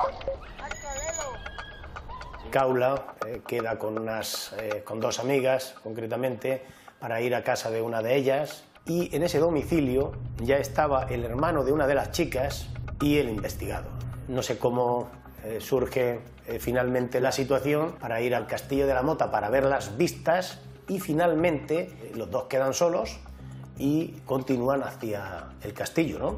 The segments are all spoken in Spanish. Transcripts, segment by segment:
Kaula queda con dos amigas, concretamente, para ir a casa de una de ellas, y en ese domicilio ya estaba el hermano de una de las chicas y el investigado. No sé cómo surge finalmente la situación para ir al Castillo de la Mota para ver las vistas, y finalmente los dos quedan solos y continúan hacia el castillo, ¿no?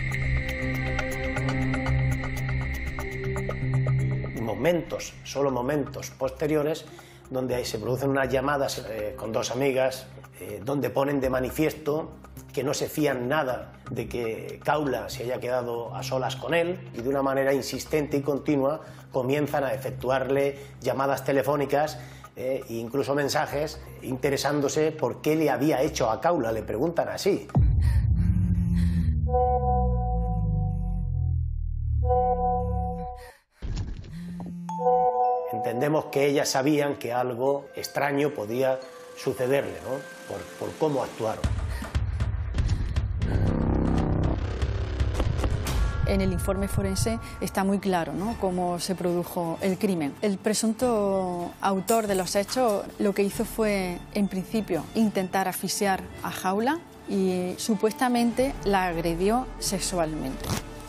Solo momentos posteriores, donde ahí se producen unas llamadas con dos amigas, donde ponen de manifiesto que no se fían nada de que Kaula se haya quedado a solas con él, y de una manera insistente y continua comienzan a efectuarle llamadas telefónicas e incluso mensajes, interesándose por qué le había hecho a Kaula, le preguntan así. Entendemos que ellas sabían que algo extraño podía sucederle, ¿no? Por cómo actuaron. En el informe forense está muy claro, ¿no?, cómo se produjo el crimen. El presunto autor de los hechos lo que hizo fue, en principio, intentar asfixiar a Jaula y supuestamente la agredió sexualmente.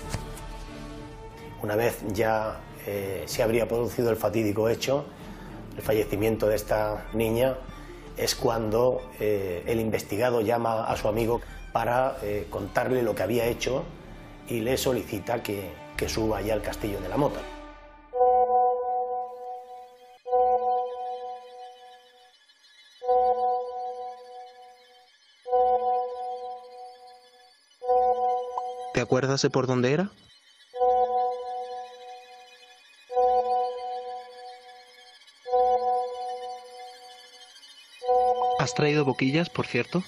Una vez ya se habría producido el fatídico hecho, el fallecimiento de esta niña, es cuando el investigado llama a su amigo para contarle lo que había hecho y le solicita que suba ya al Castillo de la Mota. ¿Te acuerdas de por dónde era? ¿Has traído boquillas, por cierto?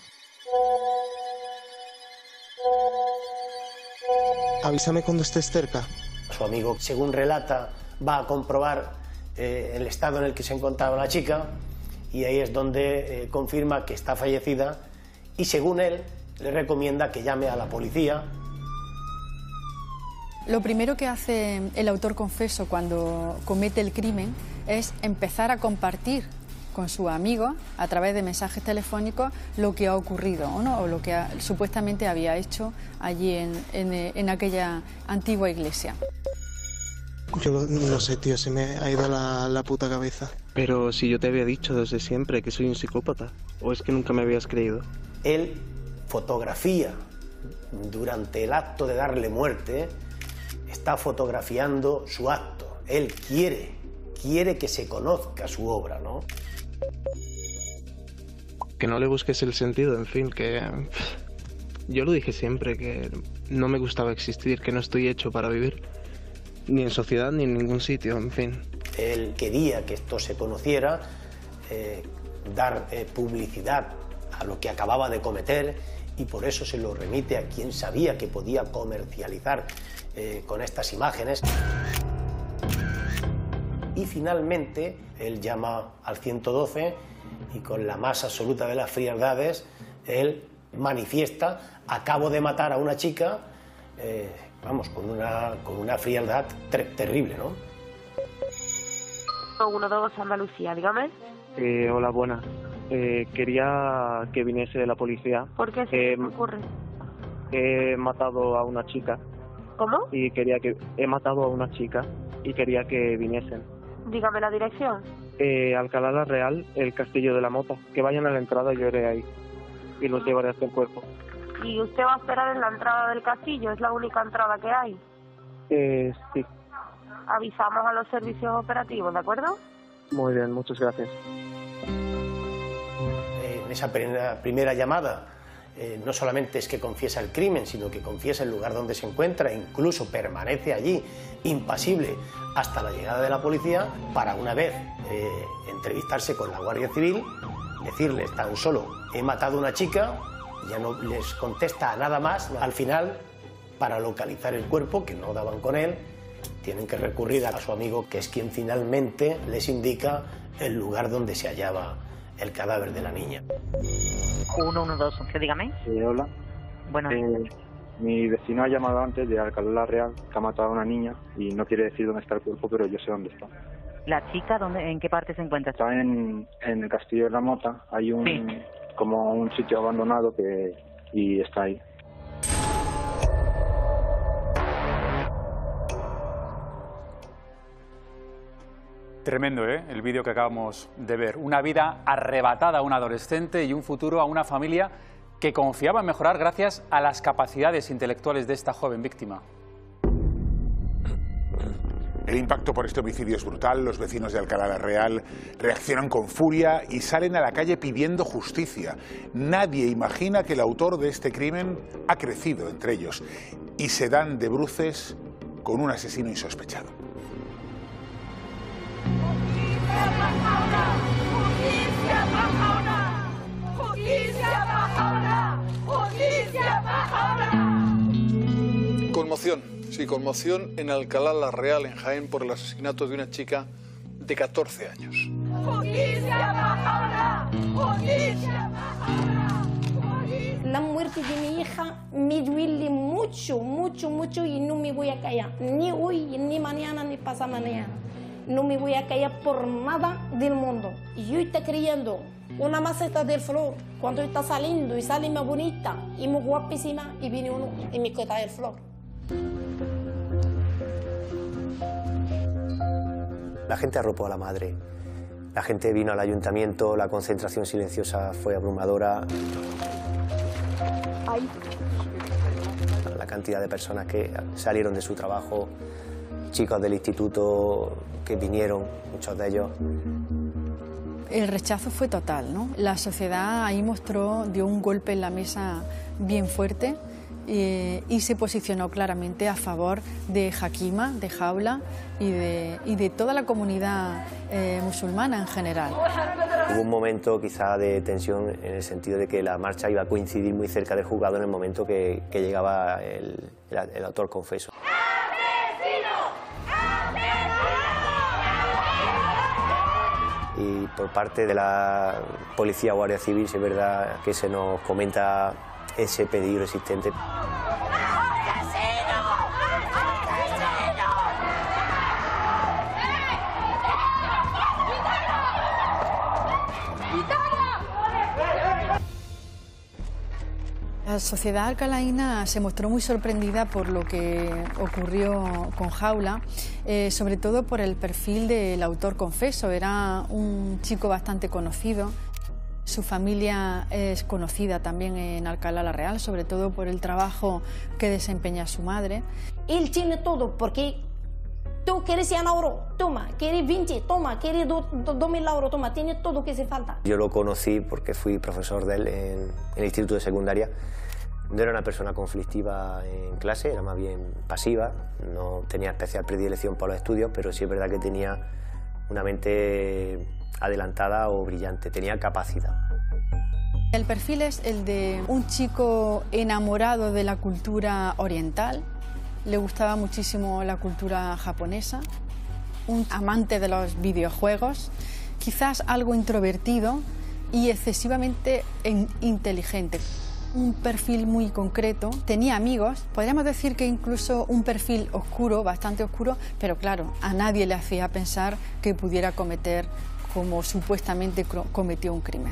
Avísame cuando estés cerca. Su amigo, según relata, va a comprobar el estado en el que se encontraba la chica, y ahí es donde confirma que está fallecida, y según él le recomienda que llame a la policía. Lo primero que hace el autor confeso cuando comete el crimen es empezar a compartir con su amigo, a través de mensajes telefónicos, lo que ha ocurrido, ¿no?, o lo que supuestamente había hecho allí en aquella antigua iglesia. Yo no sé, tío, se me ha ido la puta cabeza. Pero si yo te había dicho desde siempre que soy un psicópata, ¿o es que nunca me habías creído? Él fotografía durante el acto de darle muerte, está fotografiando su acto. Él quiere que se conozca su obra, ¿no? Que no le busques el sentido, en fin, que... Yo lo dije siempre, que no me gustaba existir, que no estoy hecho para vivir. Ni en sociedad, ni en ningún sitio, en fin. Él quería que esto se conociera, dar publicidad a lo que acababa de cometer, y por eso se lo remite a quien sabía que podía comercializar con estas imágenes. Y finalmente él llama al 112 y con la más absoluta de las frialdades él manifiesta: acabo de matar a una chica, vamos, con una frialdad terrible, ¿no? 112 Andalucía, dígame. Hola, buenas. Quería que viniese la policía. ¿Por qué? ¿Qué ocurre? He matado a una chica. ¿Cómo? He matado a una chica y quería que viniesen. Dígame la dirección. Alcalá la Real, el Castillo de la Mota. Que vayan a la entrada, yo iré ahí. Y los llevaré hasta el cuerpo. ¿Y usted va a esperar en la entrada del castillo? ¿Es la única entrada que hay? Sí. Avisamos a los servicios operativos, ¿de acuerdo? Muy bien, muchas gracias. En esa primera llamada, no solamente es que confiesa el crimen, sino que confiesa el lugar donde se encuentra, e incluso permanece allí impasible hasta la llegada de la policía, para una vez entrevistarse con la Guardia Civil, decirles tan solo: he matado a una chica. Ya no les contesta a nada más. Al final, para localizar el cuerpo, que no daban con él, tienen que recurrir a su amigo, que es quien finalmente les indica el lugar donde se hallaba el cadáver de la niña. 112, dígame. Sí, hola. Bueno. Mi vecino ha llamado antes de Alcalá Real, que ha matado a una niña y no quiere decir dónde está el cuerpo, pero yo sé dónde está. ¿La chica en qué parte se encuentra? Está en el Castillo de la Mota, hay como un sitio abandonado y está ahí. Tremendo, ¿eh? El vídeo que acabamos de ver. Una vida arrebatada a un adolescente y un futuro a una familia que confiaba en mejorar gracias a las capacidades intelectuales de esta joven víctima. El impacto por este homicidio es brutal. Los vecinos de Alcalá la Real reaccionan con furia y salen a la calle pidiendo justicia. Nadie imagina que el autor de este crimen ha crecido entre ellos y se dan de bruces con un asesino insospechado. Conmoción, sí, conmoción en Alcalá la Real, en Jaén, por el asesinato de una chica de 14 años. La muerte de mi hija me duele mucho, mucho, mucho y no me voy a callar. Ni hoy, ni mañana, ni pasado mañana. No me voy a callar por nada del mundo. Yo estoy creyendo una maceta de flor, cuando está saliendo y sale más bonita y muy guapísima, y viene uno y me corta el flor. La gente arropó a la madre. La gente vino al ayuntamiento, la concentración silenciosa fue abrumadora. Ay. La cantidad de personas que salieron de su trabajo, chicos del instituto que vinieron, muchos de ellos. El rechazo fue total, ¿no? La sociedad ahí dio un golpe en la mesa bien fuerte y se posicionó claramente a favor de Hakima, de Jaula y de toda la comunidad musulmana en general. Hubo un momento quizá de tensión en el sentido de que la marcha iba a coincidir muy cerca del juzgado en el momento que llegaba el autor confeso. Y por parte de la Policía o Guardia Civil, si es verdad que se nos comenta ese peligro existente. La sociedad alcalaína se mostró muy sorprendida por lo que ocurrió con Jaula, sobre todo por el perfil del autor confeso. Era un chico bastante conocido. Su familia es conocida también en Alcalá la Real, sobre todo por el trabajo que desempeña su madre. Él tiene todo, porque tú quieres 100 euros, toma, quieres 20, toma, quieres 2.000 euros, toma, tiene todo que se falta. Yo lo conocí porque fui profesor de él en el instituto de secundaria. No era una persona conflictiva en clase, era más bien pasiva, no tenía especial predilección por los estudios, pero sí es verdad que tenía una mente adelantada o brillante, tenía capacidad. El perfil es el de un chico enamorado de la cultura oriental, le gustaba muchísimo la cultura japonesa, un amante de los videojuegos, quizás algo introvertido y excesivamente inteligente. Un perfil muy concreto, tenía amigos, podríamos decir que incluso un perfil oscuro, bastante oscuro, pero claro, a nadie le hacía pensar que pudiera cometer, como supuestamente cometió, un crimen.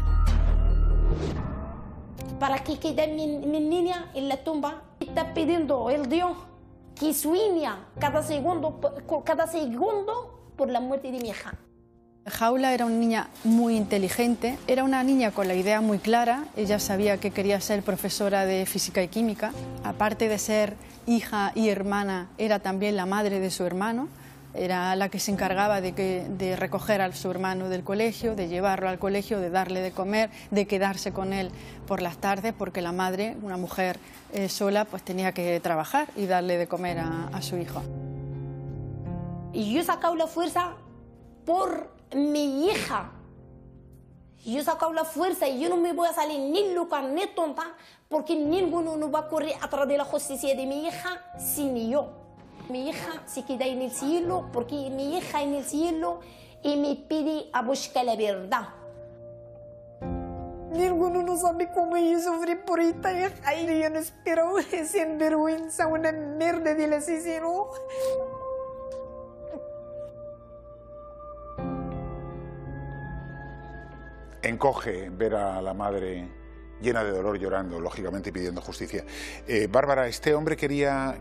Para que quede mi niña en la tumba, está pidiendo el Dios que sueña cada segundo por la muerte de mi hija. Jaula era una niña muy inteligente, era una niña con la idea muy clara, ella sabía que quería ser profesora de física y química, aparte de ser hija y hermana, era también la madre de su hermano, era la que se encargaba de recoger a su hermano del colegio, de llevarlo al colegio, de darle de comer, de quedarse con él por las tardes, porque la madre, una mujer sola, pues tenía que trabajar y darle de comer a su hijo. Y yo he sacado la fuerza por mi hija. Yo he sacado la fuerza y yo no me voy a salir ni loca ni tonta, porque ninguno no va a correr atrás de la justicia de mi hija sin yo. Mi hija se queda en el cielo porque mi hija en el cielo y me pide a buscar la verdad. Ninguno Uno no sabe cómo yo sufrí por esta hija y yo no espero sin vergüenza una mierda del asesino. Encoge ver a la madre llena de dolor, llorando, lógicamente, y pidiendo justicia. Bárbara, ¿este hombre quería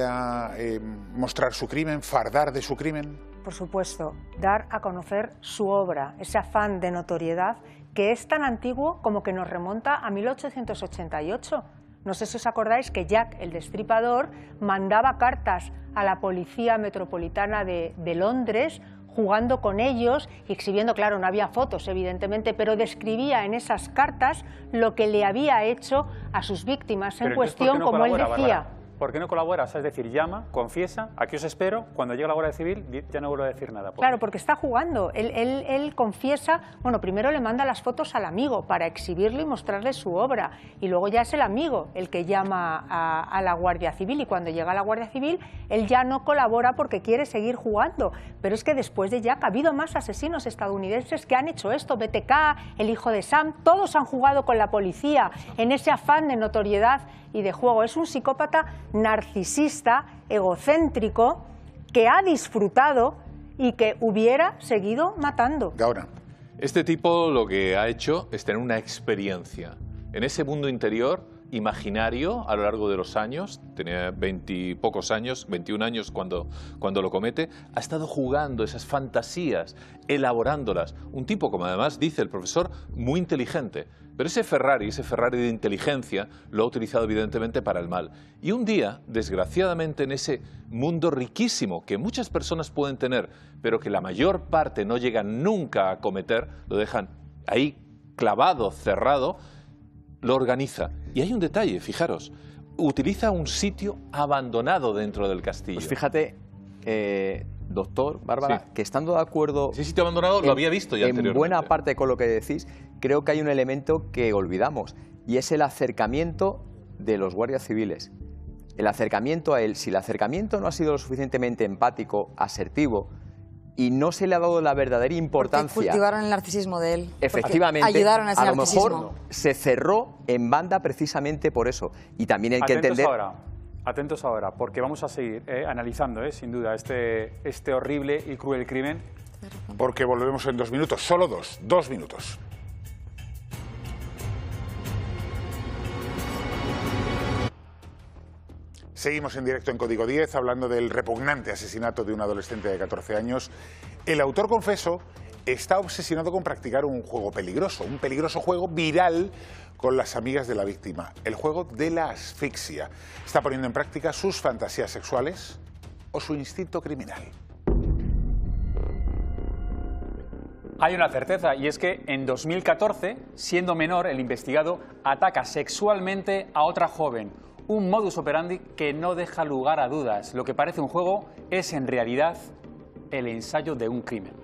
mostrar su crimen, fardar de su crimen? Por supuesto, dar a conocer su obra, ese afán de notoriedad que es tan antiguo como que nos remonta a 1888. No sé si os acordáis que Jack, el Destripador, mandaba cartas a la Policía Metropolitana de Londres, jugando con ellos y exhibiendo, claro, no había fotos evidentemente, pero describía en esas cartas lo que le había hecho a sus víctimas en cuestión, como él decía. Bárbara, ¿por qué no colaboras? Es decir, llama, confiesa, aquí os espero, cuando llegue la Guardia Civil ya no vuelvo a decir nada. Claro, porque está jugando, él confiesa, bueno, primero le manda las fotos al amigo para exhibirlo y mostrarle su obra, y luego ya es el amigo el que llama a la Guardia Civil, y cuando llega a la Guardia Civil él ya no colabora porque quiere seguir jugando. Pero es que después de Jack ha habido más asesinos estadounidenses que han hecho esto. BTK, el hijo de Sam, todos han jugado con la policía en ese afán de notoriedad y de juego. Es un psicópata narcisista, egocéntrico, que ha disfrutado y que hubiera seguido matando. Ahora, este tipo lo que ha hecho es tener una experiencia en ese mundo interior imaginario a lo largo de los años. Tenía 20 y pocos años, 21 años cuando lo comete. Ha estado jugando esas fantasías, elaborándolas. Un tipo, como además dice el profesor, muy inteligente. Pero ese Ferrari de inteligencia lo ha utilizado evidentemente para el mal. Y un día, desgraciadamente, en ese mundo riquísimo que muchas personas pueden tener, pero que la mayor parte no llegan nunca a cometer, lo dejan ahí clavado, cerrado, lo organiza. Y hay un detalle, fijaros, utiliza un sitio abandonado dentro del castillo. Pues fíjate, doctor, Bárbara, sí, que estando de acuerdo... Ese sitio abandonado lo había visto ya anteriormente. En buena parte con lo que decís, creo que hay un elemento que olvidamos, y es el acercamiento de los guardias civiles. El acercamiento a él. Si el acercamiento no ha sido lo suficientemente empático, asertivo, y no se le ha dado la verdadera importancia... Porque cultivaron el narcisismo de él. Efectivamente, ayudaron a ese narcisismo. A lo mejor se cerró en banda precisamente por eso. Y también hay que entender... Atentos ahora, porque vamos a seguir analizando, sin duda, este horrible y cruel crimen. Porque volvemos en 2 minutos, solo 2 minutos. Seguimos en directo en Código 10 hablando del repugnante asesinato de un adolescente de 14 años. El autor confeso está obsesionado con practicar un juego peligroso, un peligroso juego viral con las amigas de la víctima, el juego de la asfixia. Está poniendo en práctica sus fantasías sexuales o su instinto criminal. Hay una certeza, y es que en 2014, siendo menor, el investigado ataca sexualmente a otra joven. Un modus operandi que no deja lugar a dudas. Lo que parece un juego es en realidad el ensayo de un crimen.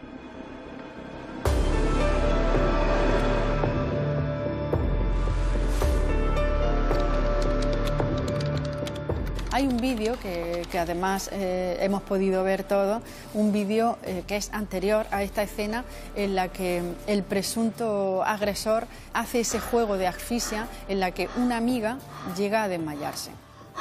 Hay un vídeo que además hemos podido ver todo, un vídeo que es anterior a esta escena en la que el presunto agresor hace ese juego de asfixia en la que una amiga llega a desmayarse.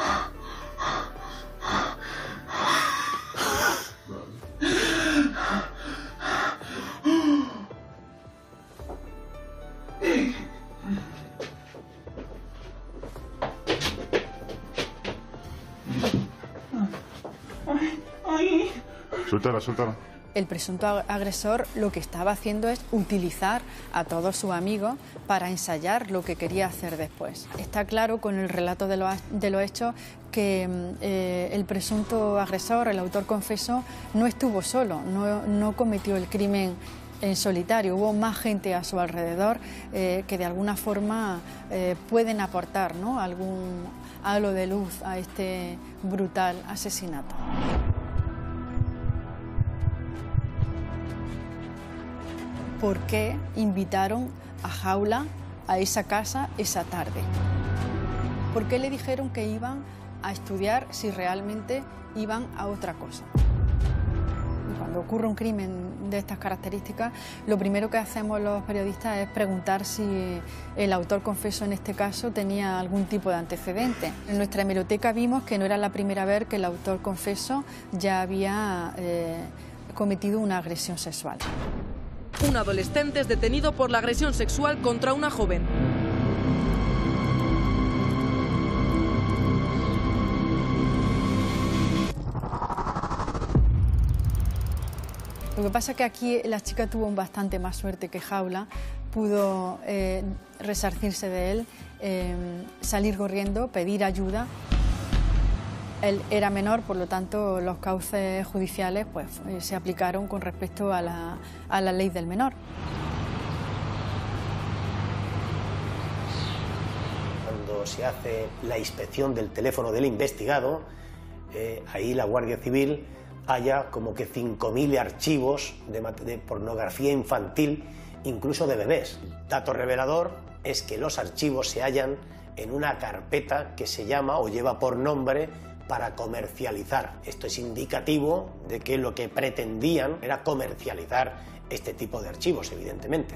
Suéltala, suéltala. El presunto agresor lo que estaba haciendo es utilizar a todos sus amigos para ensayar lo que quería hacer después. Está claro con el relato de los hechos que el presunto agresor, el autor confeso, no estuvo solo, no cometió el crimen en solitario. Hubo más gente a su alrededor que de alguna forma pueden aportar, ¿no?, algún halo de luz a este brutal asesinato. ¿Por qué invitaron a Jaula a esa casa esa tarde? ¿Por qué le dijeron que iban a estudiar si realmente iban a otra cosa? Cuando ocurre un crimen de estas características, lo primero que hacemos los periodistas es preguntar si el autor confeso en este caso tenía algún tipo de antecedente. En nuestra hemeroteca vimos que no era la primera vez que el autor confeso ya había cometido una agresión sexual. Un adolescente es detenido por la agresión sexual contra una joven. Lo que pasa es que aquí la chica tuvo bastante más suerte que Jaula, pudo resarcirse de él, salir corriendo, pedir ayuda. Él era menor, por lo tanto los cauces judiciales pues, se aplicaron con respecto a la ley del menor. Cuando se hace la inspección del teléfono del investigado, ahí la Guardia Civil haya como que 5.000 archivos de pornografía infantil, incluso de bebés. El dato revelador es que los archivos se hallan en una carpeta que se llama o lleva por nombre para comercializar. Esto es indicativo de que lo que pretendían era comercializar este tipo de archivos, evidentemente.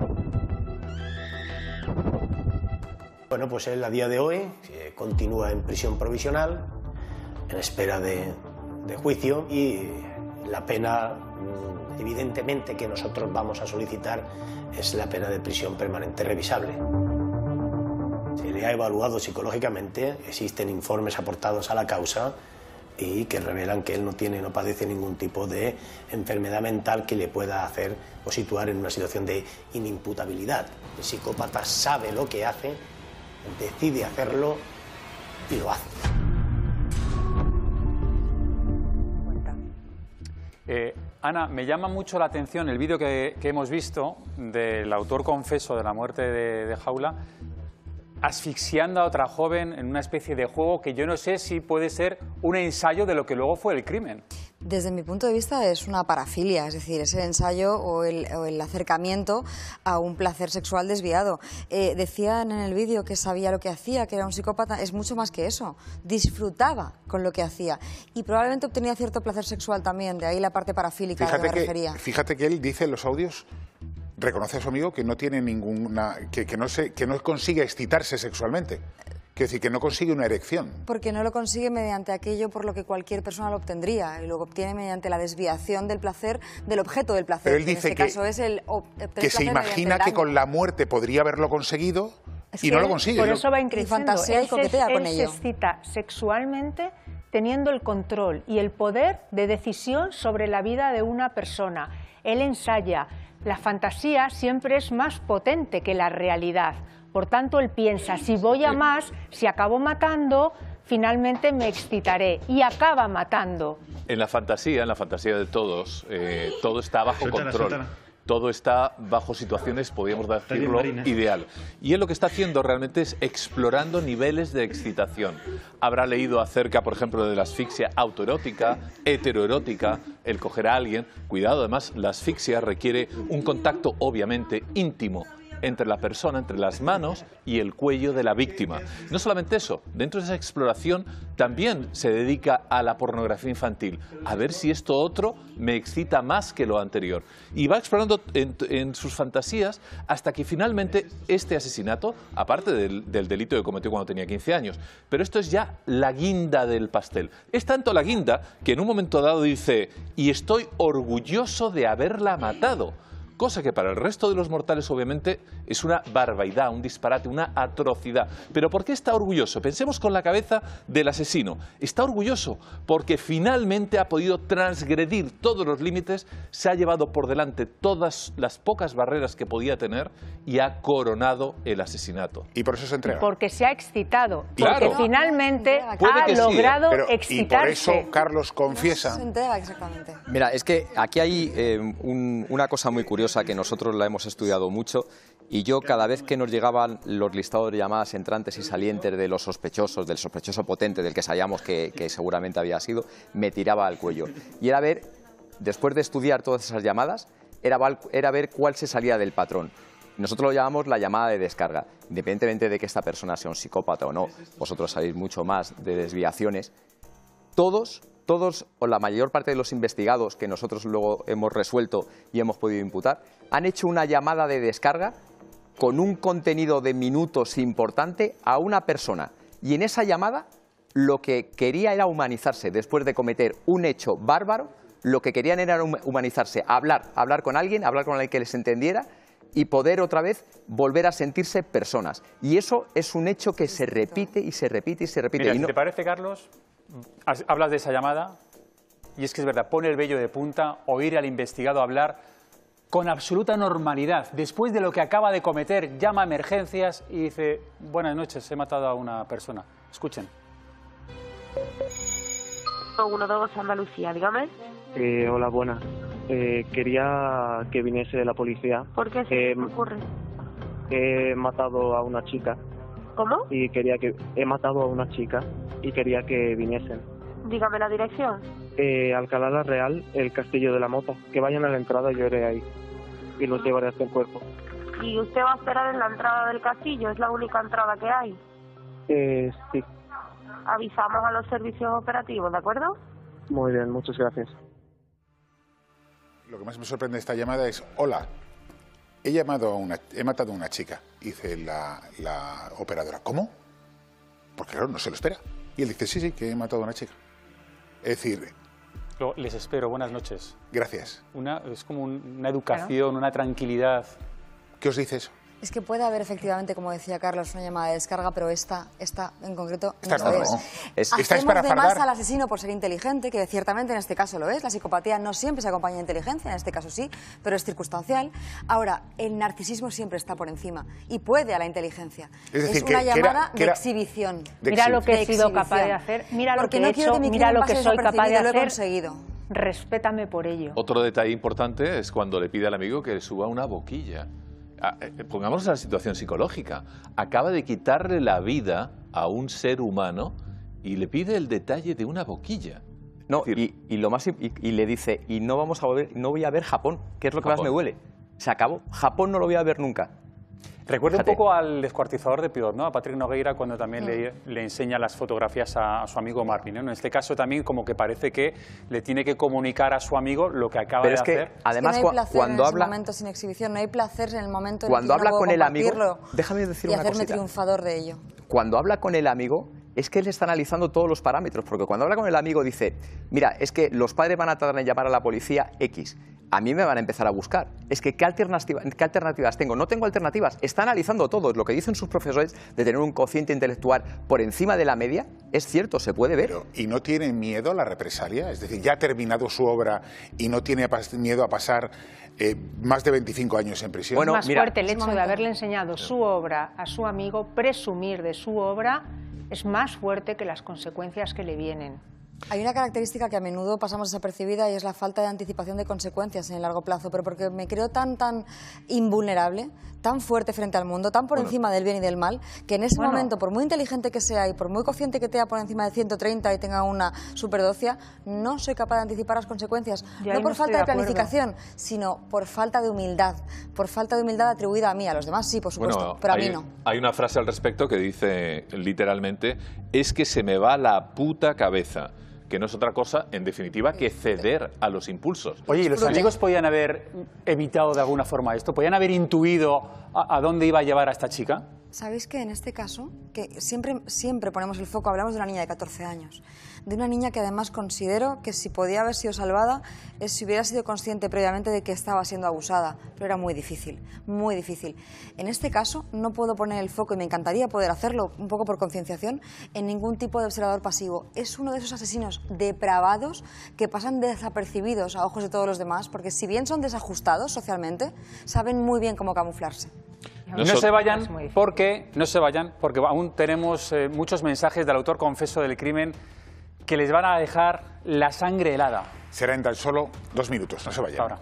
Bueno, pues él a día de hoy continúa en prisión provisional, en espera de juicio, y la pena, evidentemente, que nosotros vamos a solicitar es la pena de prisión permanente revisable. Se le ha evaluado psicológicamente, existen informes aportados a la causa y que revelan que él no padece ningún tipo de enfermedad mental que le pueda hacer o situar en una situación de inimputabilidad. El psicópata sabe lo que hace, decide hacerlo y lo hace. Ana, me llama mucho la atención el vídeo que hemos visto del autor confeso de la muerte de Jaula, asfixiando a otra joven en una especie de juego que yo no sé si puede ser un ensayo de lo que luego fue el crimen. Desde mi punto de vista es una parafilia, es decir, es el ensayo o el acercamiento a un placer sexual desviado. Decían en el vídeo que sabía lo que hacía, que era un psicópata, es mucho más que eso. Disfrutaba con lo que hacía y probablemente obtenía cierto placer sexual también, de ahí la parte parafílica a la que me refería. Fíjate que él dice en los audios, reconoce a su amigo que no tiene ninguna, que no consigue excitarse sexualmente. Quiero decir, que no consigue una erección. Porque no lo consigue mediante aquello por lo que cualquier persona lo obtendría, y lo obtiene mediante la desviación del placer, del objeto del placer. Pero él dice en este caso es que se imagina que con la muerte podría haberlo conseguido y no lo consigue. Por eso va increciendo. Fantasea y coquetea con ello. Él se excita sexualmente teniendo el control y el poder de decisión sobre la vida de una persona. Él ensaya. La fantasía siempre es más potente que la realidad. Por tanto, él piensa, si voy a más, si acabo matando, finalmente me excitaré. Y acaba matando. En la fantasía de todos, todo está bajo control. Todo está bajo situaciones, podríamos decirlo, ideal. Y él lo que está haciendo realmente es explorando niveles de excitación. Habrá leído acerca, por ejemplo, de la asfixia autoerótica, heteroerótica, el coger a alguien. Cuidado, además, la asfixia requiere un contacto, obviamente, íntimo entre la persona, entre las manos y el cuello de la víctima. No solamente eso, dentro de esa exploración también se dedica a la pornografía infantil, a ver si esto otro me excita más que lo anterior. Y va explorando en sus fantasías hasta que finalmente este asesinato, aparte del delito que cometió cuando tenía 15 años, pero esto es ya la guinda del pastel. Es tanto la guinda que en un momento dado dice, y estoy orgulloso de haberla matado. Cosa que para el resto de los mortales obviamente es una barbaridad, un disparate, una atrocidad. ¿Pero por qué está orgulloso? Pensemos con la cabeza del asesino. Está orgulloso porque finalmente ha podido transgredir todos los límites, se ha llevado por delante todas las pocas barreras que podía tener y ha coronado el asesinato. Y por eso se entrega. Porque se ha excitado, claro. Porque finalmente Puede ha que logrado Pero, excitarse. y por eso Carlos confiesa. Se entrega exactamente. Mira, es que aquí hay una cosa muy curiosa que nosotros la hemos estudiado mucho y yo cada vez que nos llegaban los listados de llamadas entrantes y salientes de los sospechosos, del sospechoso potente del que sabíamos que seguramente había sido, me tiraba al cuello. Y era ver, después de estudiar todas esas llamadas, era ver cuál se salía del patrón. Nosotros lo llamamos la llamada de descarga. Independientemente de que esta persona sea un psicópata o no, vosotros sabéis mucho más de desviaciones, todos todos o la mayor parte de los investigados que nosotros luego hemos resuelto y hemos podido imputar, han hecho una llamada de descarga con un contenido de minutos importante a una persona. Y en esa llamada lo que quería era humanizarse. Después de cometer un hecho bárbaro, lo que querían era humanizarse, hablar con alguien que les entendiera y poder otra vez volver a sentirse personas. Y eso es un hecho que se repite y se repite y se repite. Mira, y si te parece, Carlos, hablas de esa llamada y es que es verdad, pone el vello de punta oír al investigado hablar con absoluta normalidad. Después de lo que acaba de cometer, llama a emergencias y dice: buenas noches, he matado a una persona. Escuchen. 112 Andalucía, dígame. Hola, buenas. Quería que viniese la policía. ¿Por qué se me ocurre? He matado a una chica. ¿Cómo? Y quería que he matado a una chica y quería que viniesen. Dígame la dirección. Alcalá la Real, el Castillo de la Mota. Que vayan a la entrada, yo iré ahí y los llevaré hasta el cuerpo. ¿Y usted va a esperar en la entrada del castillo? ¿Es la única entrada que hay? Sí. Avisamos a los servicios operativos, ¿de acuerdo? Muy bien, muchas gracias. Lo que más me sorprende de esta llamada es: hola, he matado a una chica. Dice la operadora: ¿cómo? Porque claro, no se lo espera. Y él dice: sí, que he matado a una chica. Es decir... Les espero, buenas noches. Gracias. Es como una educación, una tranquilidad. ¿Qué os dice eso? Es que puede haber efectivamente, como decía Carlos, una llamada de descarga, pero esta en concreto esta no no, es. Esta es Hacemos para de fardar. más al asesino por ser inteligente, que ciertamente en este caso lo es. La psicopatía no siempre se acompaña de inteligencia, en este caso sí, pero es circunstancial. Ahora, el narcisismo siempre está por encima y puede a la inteligencia. Es decir, una llamada de exhibición. Mira lo que he sido capaz de hacer, mira lo que he hecho, mira lo que soy capaz de hacer. Respétame por ello. Otro detalle importante es cuando le pide al amigo que le suba una boquilla. Pongámonos en la situación psicológica. Acaba de quitarle la vida a un ser humano y le pide el detalle de una boquilla. No, y le dice: y no vamos a volver, no voy a ver Japón, que es lo que más me duele. Se acabó. Japón no lo voy a ver nunca. Recuerda un poco al descuartizador de Pior, ¿no? A Patrick Nogueira, cuando también le enseña las fotografías a su amigo Marvin, ¿no? En este caso también como que parece que le tiene que comunicar a su amigo lo que acaba de hacer. Además, no hay placer cuando en ese momento sin exhibición, no hay placer en el momento en cuando el que habla con el amigo, déjame decir y una hacerme cosita. Triunfador de ello. Cuando habla con el amigo, es que él está analizando todos los parámetros, porque cuando habla con el amigo dice: mira, es que los padres van a tardar en llamar a la policía X. A mí me van a empezar a buscar. Es que ¿qué alternativas tengo? No tengo alternativas. Está analizando todo. Lo que dicen sus profesores de tener un cociente intelectual por encima de la media es cierto, se puede ver. ¿Y no tiene miedo a la represalia? Es decir, ya ha terminado su obra y no tiene miedo a pasar más de 25 años en prisión. Bueno, más fuerte el hecho de haberle enseñado su obra a su amigo, presumir de su obra, es más fuerte que las consecuencias que le vienen. Hay una característica que a menudo pasamos desapercibida y es la falta de anticipación de consecuencias en el largo plazo, pero porque me creo tan invulnerable, tan fuerte frente al mundo, tan por encima del bien y del mal, que en ese momento, por muy inteligente que sea y por muy cociente que tenga por encima de 130 y tenga una superdocia, no soy capaz de anticipar las consecuencias, no por falta de planificación, sino por falta de humildad atribuida a mí, a los demás sí, por supuesto, pero a mí no. Hay una frase al respecto que dice literalmente: es que se me va la puta cabeza. Que no es otra cosa, en definitiva, que ceder a los impulsos. Oye, ¿y los amigos podían haber evitado de alguna forma esto? ¿Podían haber intuido a dónde iba a llevar a esta chica? ¿Sabéis que en este caso, que siempre ponemos el foco, hablamos de una niña de 14 años, de una niña que además considero que si podía haber sido salvada es si hubiera sido consciente previamente de que estaba siendo abusada, pero era muy difícil, muy difícil. En este caso no puedo poner el foco, y me encantaría poder hacerlo, un poco por concienciación, en ningún tipo de observador pasivo. Es uno de esos asesinos depravados que pasan desapercibidos a ojos de todos los demás, porque si bien son desajustados socialmente, saben muy bien cómo camuflarse. No se vayan porque aún tenemos muchos mensajes del autor confeso del crimen que les van a dejar la sangre helada. Será en tan solo 2 minutos, no se vayan. Ahora.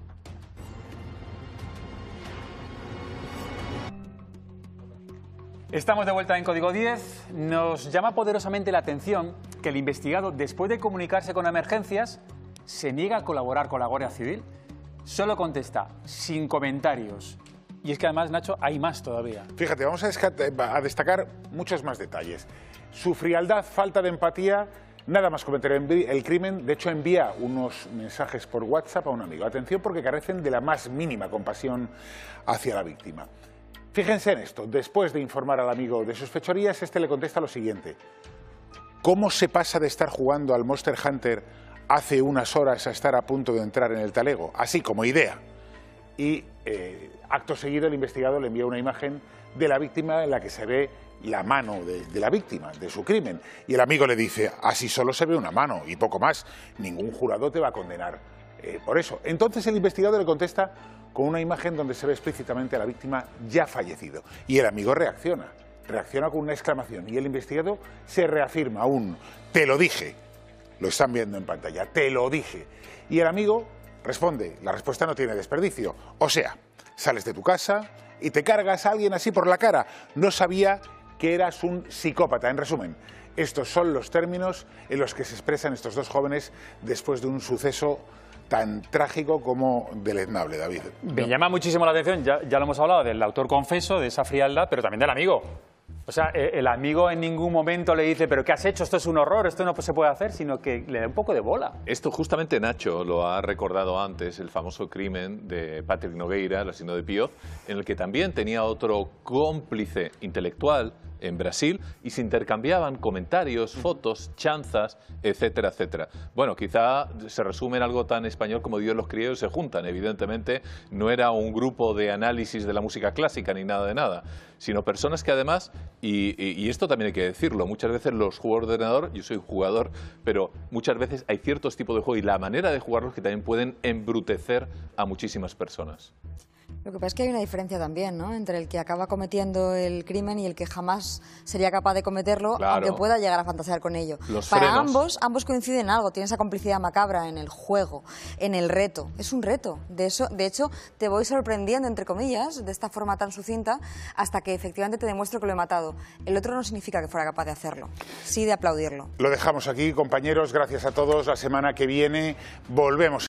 Estamos de vuelta en Código 10. Nos llama poderosamente la atención que el investigado, después de comunicarse con emergencias, se niega a colaborar con la Guardia Civil. Solo contesta, sin comentarios. Y es que además, Nacho, hay más todavía. Fíjate, vamos a destacar muchos más detalles. Su frialdad, falta de empatía, Nada más cometer el crimen, de hecho envía unos mensajes por WhatsApp a un amigo. Atención, porque carecen de la más mínima compasión hacia la víctima. Fíjense en esto, después de informar al amigo de sus fechorías, este le contesta lo siguiente: ¿cómo se pasa de estar jugando al Monster Hunter hace unas horas a estar a punto de entrar en el talego? Así como idea. Y acto seguido el investigador le envía una imagen de la víctima en la que se ve la mano de la víctima, de su crimen. Y el amigo le dice: así solo se ve una mano y poco más, ningún jurado te va a condenar por eso. Entonces el investigador le contesta con una imagen donde se ve explícitamente a la víctima ya fallecido. Y el amigo reacciona con una exclamación. Y el investigador se reafirma un te lo dije. Lo están viendo en pantalla, te lo dije. Y el amigo responde, la respuesta no tiene desperdicio. O sea, sales de tu casa y te cargas a alguien así por la cara. No sabía que eras un psicópata. En resumen, estos son los términos en los que se expresan estos dos jóvenes después de un suceso tan trágico como deleznable, David. Me llama muchísimo la atención, ya lo hemos hablado, del autor confeso, de esa frialdad, pero también del amigo. O sea, el amigo en ningún momento le dice, pero ¿qué has hecho? Esto es un horror, esto no se puede hacer, sino que le da un poco de bola. Esto justamente Nacho lo ha recordado antes, el famoso crimen de Patrick Nogueira, el asesino de Pioz, en el que también tenía otro cómplice intelectual en Brasil y se intercambiaban comentarios, fotos, chanzas, etcétera, etcétera. Bueno, quizá se resume en algo tan español como Dios los crió y se juntan. Evidentemente no era un grupo de análisis de la música clásica ni nada de nada, sino personas que además, y esto también hay que decirlo, muchas veces los juegos de ordenador, yo soy jugador, pero muchas veces hay ciertos tipos de juegos y la manera de jugarlos que también pueden embrutecer a muchísimas personas. Lo que pasa es que hay una diferencia también, ¿no?, entre el que acaba cometiendo el crimen y el que jamás sería capaz de cometerlo, claro, aunque pueda llegar a fantasear con ello. Para ambos coinciden en algo, tienen esa complicidad macabra en el juego, en el reto. Es un reto. De hecho, te voy sorprendiendo, entre comillas, de esta forma tan sucinta, hasta que efectivamente te demuestro que lo he matado. El otro no significa que fuera capaz de hacerlo, sí de aplaudirlo. Lo dejamos aquí, compañeros, gracias a todos. La semana que viene volvemos.